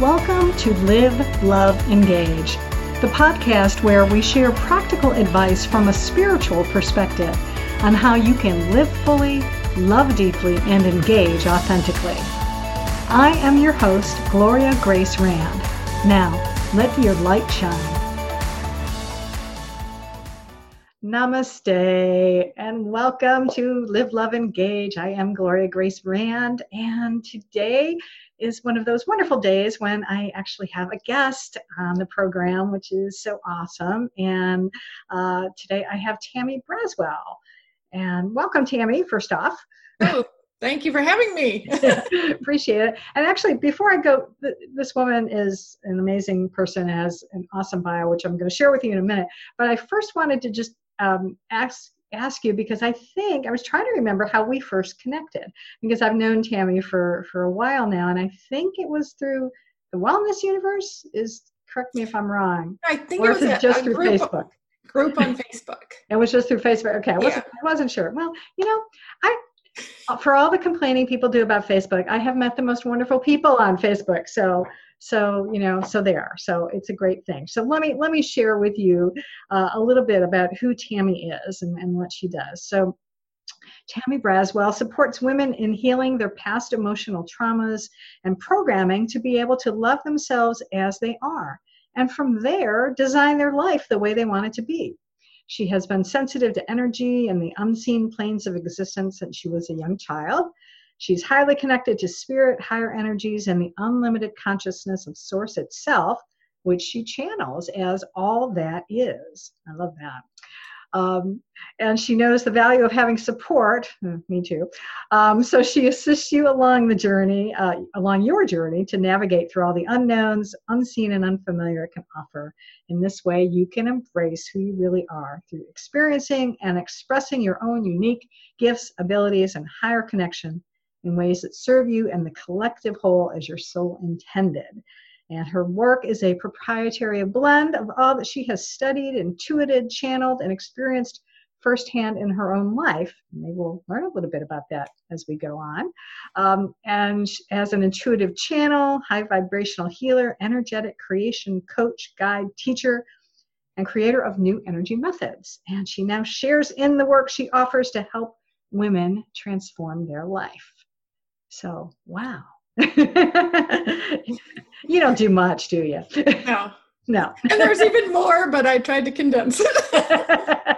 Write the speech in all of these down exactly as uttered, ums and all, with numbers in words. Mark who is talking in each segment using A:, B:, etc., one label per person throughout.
A: Welcome to Live, Love, Engage, the podcast where we share practical advice from a spiritual perspective on how you can live fully, love deeply, and engage authentically. I am your host, Gloria Grace Rand. Now, let your light shine. Namaste and welcome to Live, Love, Engage. I am Gloria Grace Rand, and today is one of those wonderful days when I actually have a guest on the program, which is so awesome. And uh, today I have Tammy Braswell. And welcome, Tammy, first off.
B: Oh, thank you for having me.
A: Appreciate it. And actually, before I go, th- this woman is an amazing person, has an awesome bio, which I'm going to share with you in a minute. But I first wanted to just um, ask ask you, because I think I was trying to remember how we first connected, because I've known Tammy for, for a while now, and I think it was through the Wellness Universe. Is correct me if I'm wrong.
B: I think
A: or
B: it was
A: it
B: a,
A: just
B: a
A: through
B: group,
A: Facebook.
B: Group on Facebook.
A: It was just through Facebook. Okay, I wasn't,
B: Yeah.
A: I wasn't sure. Well, you know, I for all the complaining people do about Facebook, I have met the most wonderful people on Facebook. So, so you know, so there. So it's a great thing. So let me let me share with you uh, a little bit about who Tammy is and, and what she does. So, Tammy Braswell supports women in healing their past emotional traumas and programming to be able to love themselves as they are, and from there design their life the way they want it to be. She has been sensitive to energy and the unseen planes of existence since she was a young child. She's highly connected to spirit, higher energies, and the unlimited consciousness of Source itself, which she channels as all that is. I love that. Um, and she knows the value of having support. Me too. Um, so she assists you along the journey, uh, along your journey to navigate through all the unknowns, unseen and unfamiliar it can offer. In this way, you can embrace who you really are through experiencing and expressing your own unique gifts, abilities, and higher connection in ways that serve you and the collective whole as your soul intended. And her work is a proprietary blend of all that she has studied, intuited, channeled, and experienced firsthand in her own life. Maybe we'll learn a little bit about that as we go on. Um, and as an intuitive channel, high vibrational healer, energetic creation coach, guide, teacher, and creator of new energy methods. And she now shares in the work she offers to help women transform their life. So, wow. You don't do much, do you?
B: No.
A: No.
B: And there's even more, but I tried to condense it.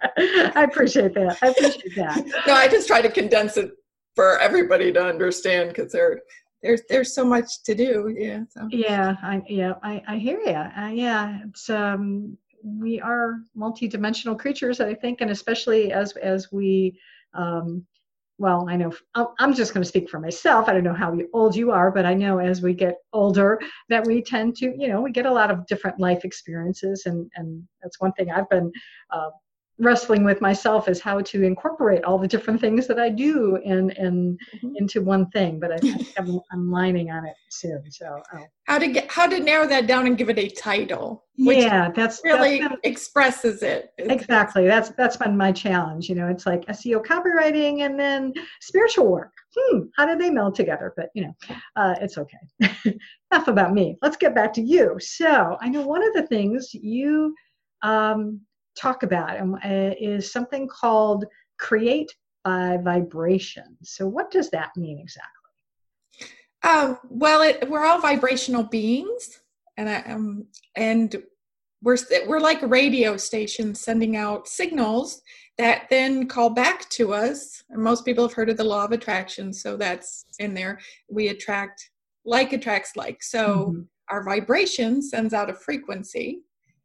A: I appreciate that. I appreciate that.
B: No, I just try to condense it for everybody to understand, because there, there's there's so much to do. Yeah. So.
A: Yeah. I yeah. I, I hear you. Uh, yeah. It's um. We are multidimensional creatures, I think, and especially as as we um. Well, I know I'm just going to speak for myself. I don't know how old you are, but I know as we get older that we tend to, you know, we get a lot of different life experiences. And, and that's one thing I've been uh, wrestling with myself, is how to incorporate all the different things that I do in, in
B: Mm-hmm.
A: into one thing. But I, I think I'm, I'm lining on it soon. So oh.
B: how to get how to narrow that down and give it a title, which
A: yeah, that's
B: really
A: that's been,
B: expresses it.
A: Exactly. That's that's been my challenge. You know, it's like S E O copywriting and then spiritual work. Hmm, how did they meld together? But you know, uh, it's okay. Enough about me. Let's get back to you. So I know one of the things you um, talk about um, uh, is something called create by vibration. So what does that mean exactly?
B: Um, well, it, we're all vibrational beings, and I, um, and we're we're like radio stations sending out signals that then call back to us. And most people have heard of the law of attraction, so that's in there. We attract like attracts like. So
A: Mm-hmm.
B: our vibration sends out a frequency,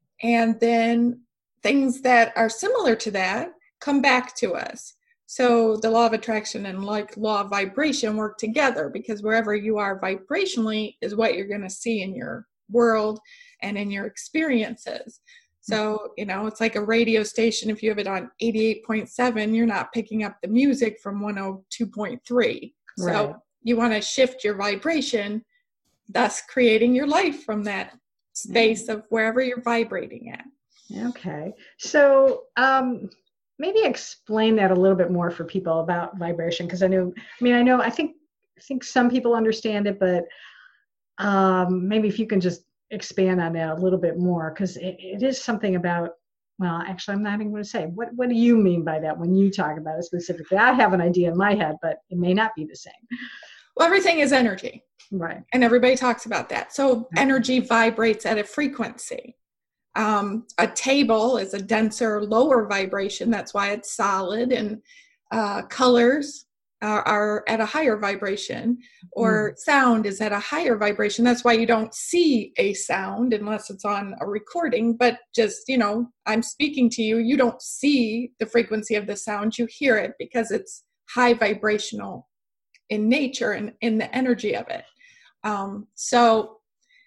B: and then things that are similar to that come back to us. So the law of attraction and like law of vibration work together, because wherever you are vibrationally is what you're going to see in your world and in your experiences. So, you know, it's like a radio station. If you have it on eighty-eight point seven, you're not picking up the music from one oh two point three.
A: Right.
B: So you want to shift your vibration, thus creating your life from that space mm-hmm. of wherever you're vibrating at.
A: Okay. So, um, maybe explain that a little bit more for people about vibration, because I know, I mean, I know, I think, I think some people understand it, but Um, maybe if you can just expand on that a little bit more, because it, it is something about, well, actually, I'm not even going to say, what, what do you mean by that when you talk about it specifically? I have an idea in my head, but it may not be the same.
B: Well, everything is energy.
A: Right.
B: And everybody talks about that. So energy vibrates at a frequency. Um, a table is a denser, lower vibration. That's why it's solid. And uh, colors are, are at a higher vibration, or mm. sound is at a higher vibration. That's why you don't see a sound unless it's on a recording. But just, you know, I'm speaking to you. You don't see the frequency of the sound. You hear it because it's high vibrational in nature and in the energy of it. Um, so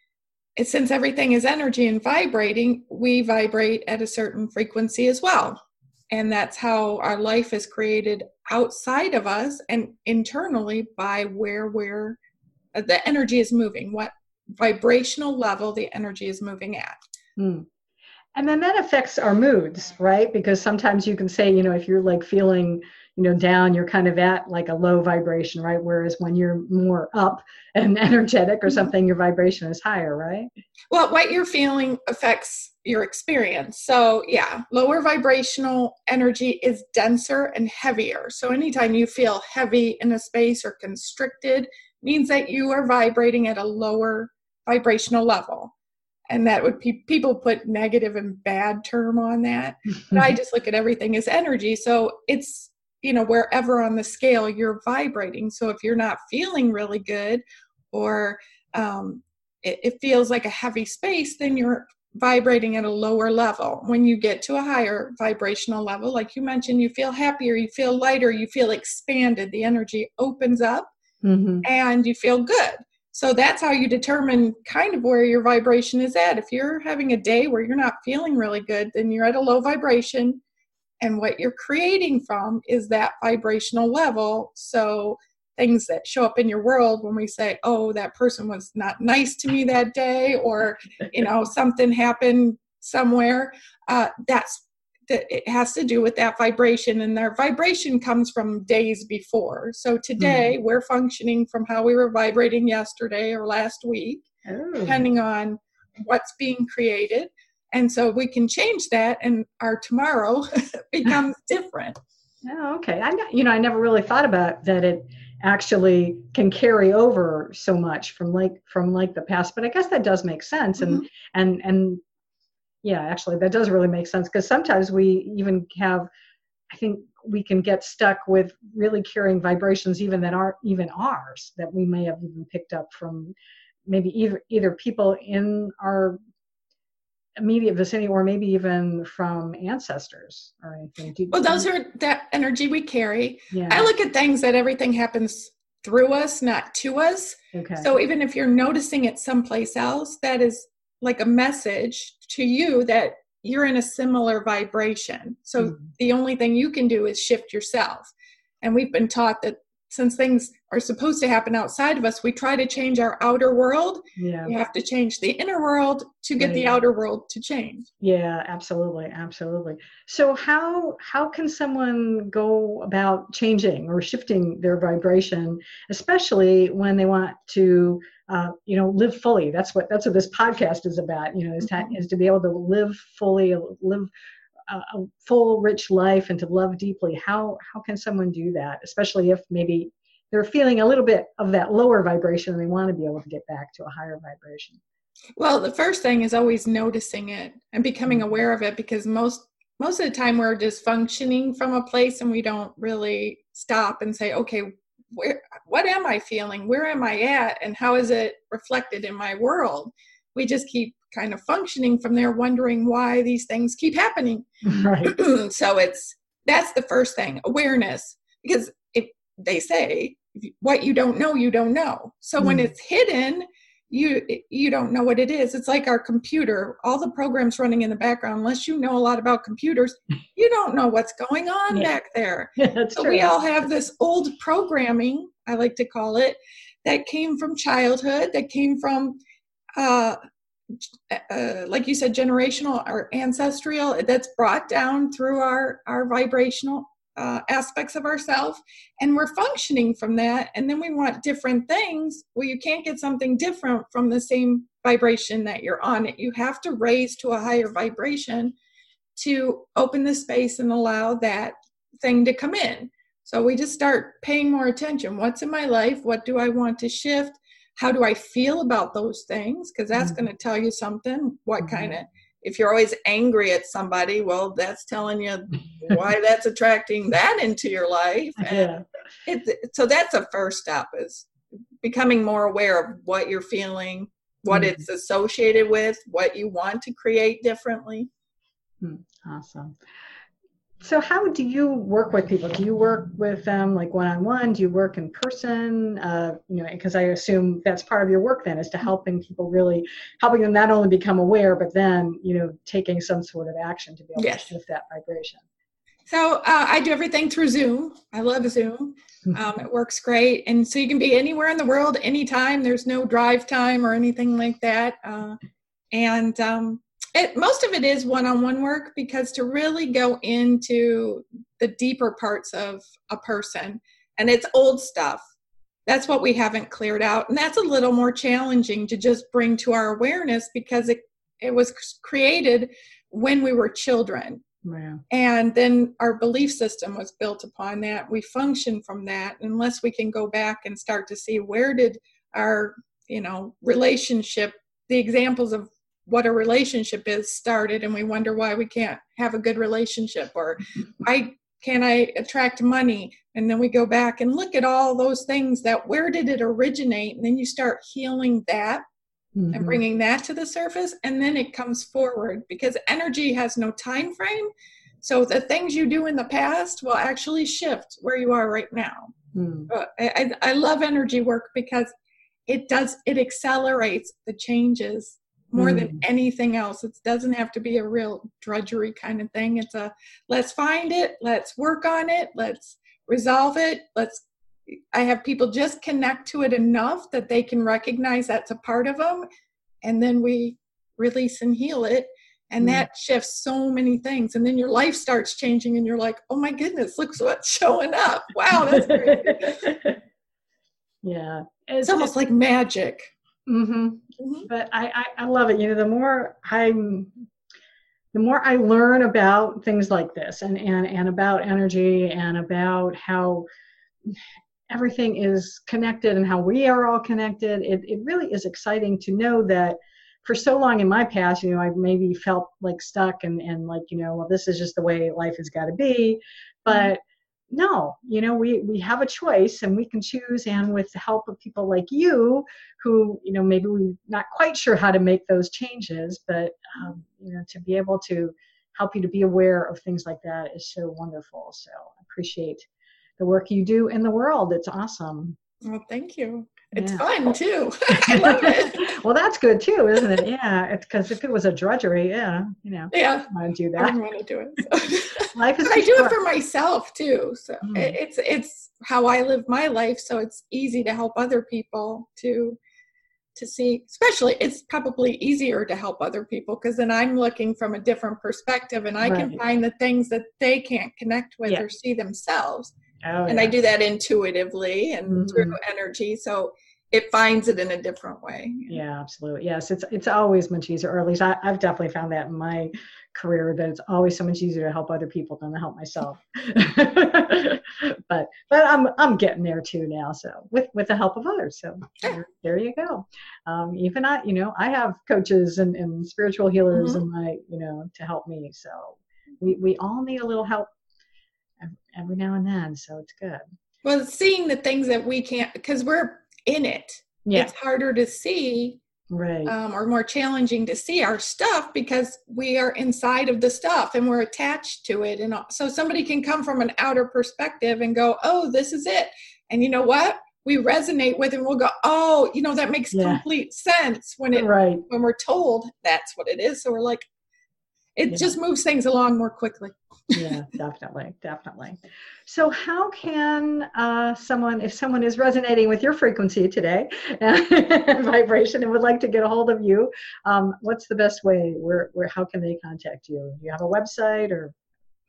B: it, since everything is energy and vibrating, we vibrate at a certain frequency as well. And that's how our life is created outside of us and internally by where we're, uh, the energy is moving, what vibrational level the energy is moving at.
A: Hmm. And then that affects our moods, right? Because sometimes you can say, you know, if you're like feeling, you know, down, you're kind of at like a low vibration, right? Whereas when you're more up and energetic or something, your vibration is higher, right?
B: Well, what you're feeling affects your experience. So yeah, lower vibrational energy is denser and heavier. So anytime you feel heavy in a space or constricted, means that you are vibrating at a lower vibrational level. And that would be, people put negative and bad term on that. But I just look at everything as energy. So it's, you know, wherever on the scale you're vibrating. So if you're not feeling really good, or um, it, it feels like a heavy space, then you're vibrating at a lower level. When you get to a higher vibrational level, like you mentioned, you feel happier, you feel lighter, you feel expanded, the energy opens up, mm-hmm. and you feel good. So that's how you determine kind of where your vibration is at. If you're having a day where you're not feeling really good, then you're at a low vibration. And what you're creating from is that vibrational level. So things that show up in your world when we say, oh, that person was not nice to me that day, or, you know, something happened somewhere, uh, that's that it has to do with that vibration, and their vibration comes from days before. So today mm. we're functioning from how we were vibrating yesterday or last week, oh. depending on what's being created. And so we can change that, and our tomorrow becomes different.
A: Oh, okay. I, you know, I never really thought about that. It actually can carry over so much from like from like the past, but I guess that does make sense. Mm-hmm. And and and yeah, actually, that does really make sense, because sometimes we even have, I think we can get stuck with really carrying vibrations even that aren't even ours, that we may have even picked up from maybe either either people in our immediate vicinity, or maybe even from ancestors or anything. Do,
B: well, those
A: do,
B: are that energy we carry.
A: Yeah.
B: I look at things that everything happens through us, not to us.
A: Okay.
B: So even if you're noticing it someplace else, that is like a message to you that you're in a similar vibration. So mm-hmm. the only thing you can do is shift yourself. And we've been taught that since things are supposed to happen outside of us, we try to change our outer world.
A: Yeah.
B: You have to change the inner world to get right. the outer world to change.
A: Yeah, absolutely. Absolutely. So how how can someone go about changing or shifting their vibration, especially when they want to uh, you know, live fully? That's what that's what this podcast is about, you know, is to, mm-hmm. is to be able to live fully, live a full, rich life, and to love deeply. How how can someone do that, especially if maybe they're feeling a little bit of that lower vibration and they want to be able to get back to a higher vibration?
B: Well, the first thing is always noticing it and becoming aware of it, because most most of the time we're just functioning from a place and we don't really stop and say, okay, where what am I feeling? Where am I at? And how is it reflected in my world? We just keep kind of functioning from there, wondering why these things keep happening.
A: Right.
B: So it's, that's the first thing, awareness, because if they say what you don't know, you don't know. So mm. when it's hidden, you, you don't know what it is. It's like our computer, all the programs running in the background, unless you know a lot about computers, you don't know what's going on yeah. back there.
A: Yeah, that's
B: so
A: true.
B: We all have this old programming, I like to call it, that came from childhood, that came from, uh, Uh, like you said, generational or ancestral, that's brought down through our, our vibrational uh, aspects of ourselves, and we're functioning from that. And then we want different things. Well, you can't get something different from the same vibration that you're on. It you have to raise to a higher vibration to open the space and allow that thing to come in. So we just start paying more attention. What's in my life? What do I want to shift? How do I feel about those things? Because that's mm-hmm. going to tell you something. What mm-hmm. kind of, if you're always angry at somebody, well, that's telling you why that's attracting that into your life. And yeah. it, so that's a first step, is becoming more aware of what you're feeling, what mm-hmm. it's associated with, what you want to create differently.
A: Awesome. So how do you work with people? Do you work with them like one-on-one? Do you work in person? Uh, you know, because I assume that's part of your work then, is to helping people, really helping them not only become aware, but then, you know, taking some sort of action to be able yes. to shift that vibration.
B: So uh, I do everything through Zoom. I love Zoom. Um, it works great. And so you can be anywhere in the world, anytime. There's no drive time or anything like that. Uh, and um, It, most of it is one-on-one work, because to really go into the deeper parts of a person, and it's old stuff, that's what we haven't cleared out. And that's a little more challenging to just bring to our awareness, because it, it was created when we were children.
A: Wow.
B: And then our belief system was built upon that. We function from that. Unless we can go back and start to see, where did our, you know, relationship, the examples of what a relationship is started, and we wonder why we can't have a good relationship, or why can't I attract money? And then we go back and look at all those things, that where did it originate? And then you start healing that mm-hmm. and bringing that to the surface, and then it comes forward, because energy has no time frame. So the things you do in the past will actually shift where you are right now. Mm. Uh, I, I love energy work, because it does, it accelerates the changes more mm. than anything else. It doesn't have to be a real drudgery kind of thing. It's a, let's find it, let's work on it, let's resolve it. Let's, I have people just connect to it enough that they can recognize that's a part of them. And then we release and heal it. And mm. that shifts so many things. And then your life starts changing, and you're like, oh my goodness, look what's showing up. Wow, that's great.
A: Yeah.
B: It's, it's almost like magic.
A: Mm-hmm. Mm-hmm. But I, I, I love it. You know, the more I'm, the more I learn about things like this, and, and, and about energy, and about how everything is connected and how we are all connected, it, it really is exciting to know that for so long in my past, you know, I maybe felt like stuck and, and like, you know, well, this is just the way life has got to be. But no, you know, we, we have a choice, and we can choose. And with the help of people like you, who, you know, maybe we're not quite sure how to make those changes, but, um, you know, to be able to help you to be aware of things like that is so wonderful. So I appreciate the work you do in the world. It's awesome.
B: Well, thank you. It's
A: yeah.
B: fun too. I love it.
A: Well, that's good too, isn't it? Yeah, it's because if it was a drudgery, yeah, you know,
B: yeah,
A: I want to do that.
B: I wouldn't want to do it. So.
A: Life is
B: but I do it for myself too. So
A: mm.
B: it's it's how I live my life. So it's easy to help other people to to see. Especially, it's probably easier to help other people, because then I'm looking from a different perspective, and I right. can find the things that they can't connect with yeah. or see themselves.
A: Oh,
B: and
A: yeah.
B: I do that intuitively and mm-hmm. through energy. So it finds it in a different way.
A: Yeah, absolutely. Yes, it's it's always much easier, or at least I, I've definitely found that in my career, that it's always so much easier to help other people than to help myself. but but I'm I'm getting there too now. So with with the help of others. So there, there you go. Um, even I, you know, I have coaches and, and spiritual healers mm-hmm. in my, you know, to help me. So we we all need a little help every now and then, so it's good.
B: Well, seeing the things that we can't, because we're in it,
A: yeah.
B: it's harder to see,
A: right?
B: Um, or more challenging to see our stuff, because we are inside of the stuff and we're attached to it. And so somebody can come from an outer perspective and go, oh, this is it. And you know what? We resonate with it, and we'll go, oh, you know, that makes yeah. complete sense when it
A: right.
B: when we're told that's what it is. So we're like, it yeah. just moves things along more quickly.
A: Yeah, definitely, definitely. So how can uh, someone, if someone is resonating with your frequency today, and vibration, and would like to get a hold of you, um, what's the best way? Where, where, how can they contact you? Do you have a website or?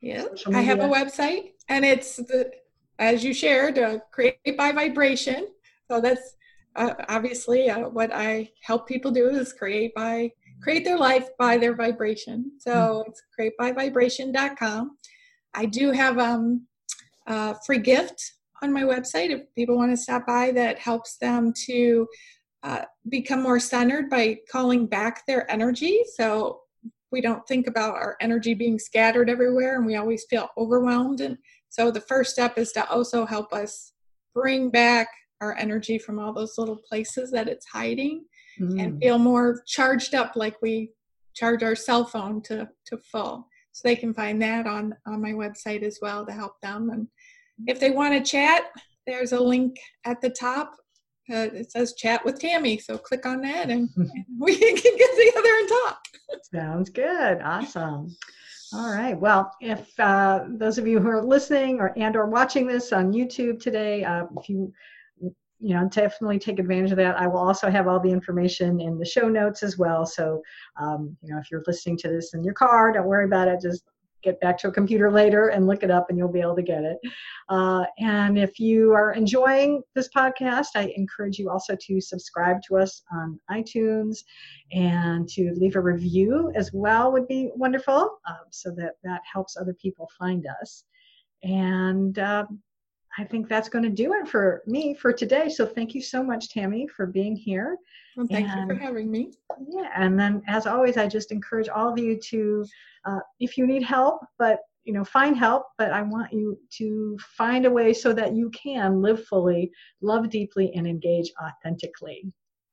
B: Yeah, I have a website, and it's, the, as you shared, uh, Create by Vibration. So that's uh, obviously uh, what I help people do is create by create their life by their vibration. So mm-hmm. it's create by vibration dot com. I do have um, a free gift on my website if people want to stop by that helps them to uh, become more centered by calling back their energy. So we don't think about our energy being scattered everywhere, and we always feel overwhelmed. And so the first step is to also help us bring back our energy from all those little places that it's hiding mm. and feel more charged up, like we charge our cell phone to, to full. So they can find that on, on my website as well to help them. And if they want to chat, there's a link at the top. Uh, it says chat with Tammy. So click on that and, and we can get together and talk.
A: Sounds good. Awesome. All right. Well, if uh, those of you who are listening or and or watching this on YouTube today, uh, if you you know, definitely take advantage of that. I will also have all the information in the show notes as well. So, um, you know, if you're listening to this in your car, don't worry about it. Just get back to a computer later and look it up and you'll be able to get it. Uh, and if you are enjoying this podcast, I encourage you also to subscribe to us on iTunes and to leave a review as well would be wonderful, uh, so that that helps other people find us. And um, I think that's going to do it for me for today. So thank you so much, Tammy, for being here.
B: Well, thank
A: and,
B: you for having me.
A: Yeah. And then as always, I just encourage all of you to, uh, if you need help, but, you know, find help, but I want you to find a way so that you can live fully, love deeply, and engage authentically.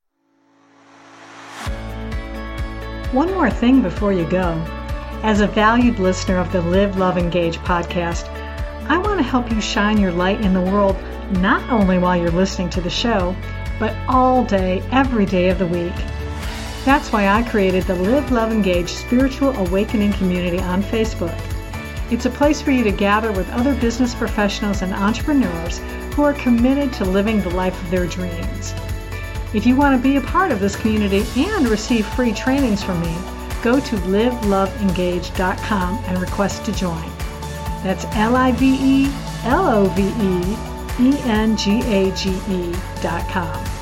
A: One more thing before you go. As a valued listener of the Live, Love, Engage podcast, I want to help you shine your light in the world, not only while you're listening to the show, but all day, every day of the week. That's why I created the Live, Love, Engage Spiritual Awakening Community on Facebook. It's a place for you to gather with other business professionals and entrepreneurs who are committed to living the life of their dreams. If you want to be a part of this community and receive free trainings from me, go to live love engage dot com and request to join. That's L I V E L O V E E N G A G E dot com.